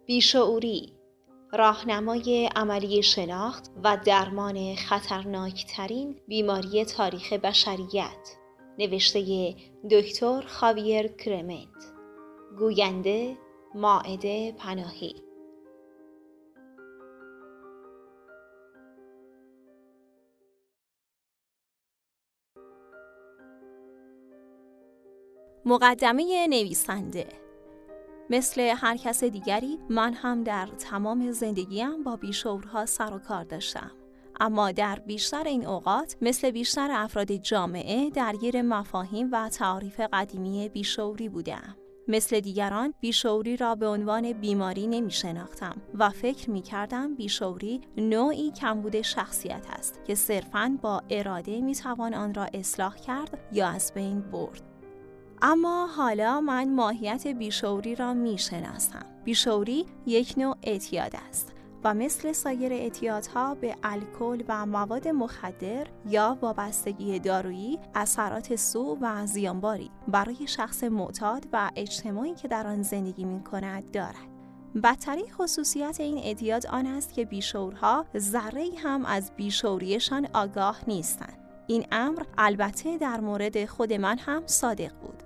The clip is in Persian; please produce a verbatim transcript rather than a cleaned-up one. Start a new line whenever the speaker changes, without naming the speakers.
بیشعوری، راهنمای عملی شناخت و درمان خطرناکترین بیماری تاریخ بشریت. نوشته دکتر خاویر کرمنت. گوینده مائده پناهی.
مقدمه نویسنده. مثل هر کس دیگری من هم در تمام زندگیم با بیشعورها سر و کار داشتم، اما در بیشتر این اوقات مثل بیشتر افراد جامعه درگیر مفاهیم و تعاریف قدیمی بیشعوری بودم. مثل دیگران بیشعوری را به عنوان بیماری نمی شناختم و فکر می کردم بیشعوری نوعی کمبود شخصیت است که صرفاً با اراده می توان آن را اصلاح کرد یا از بین برد. اما حالا من ماهیت بیشعوری را می شناسم. بیشعوری یک نوع اعتیاد است و مثل سایر اعتیادها به الکل و مواد مخدر یا وابستگی دارویی اثرات سوء و زیانباری برای شخص معتاد و اجتماعی که در آن زندگی می کند دارد. بدترین خصوصیت این اعتیاد آن است که بیشعورها ذره‌ای هم از بیشعوریشان آگاه نیستند. این امر البته در مورد خود من هم صادق بود.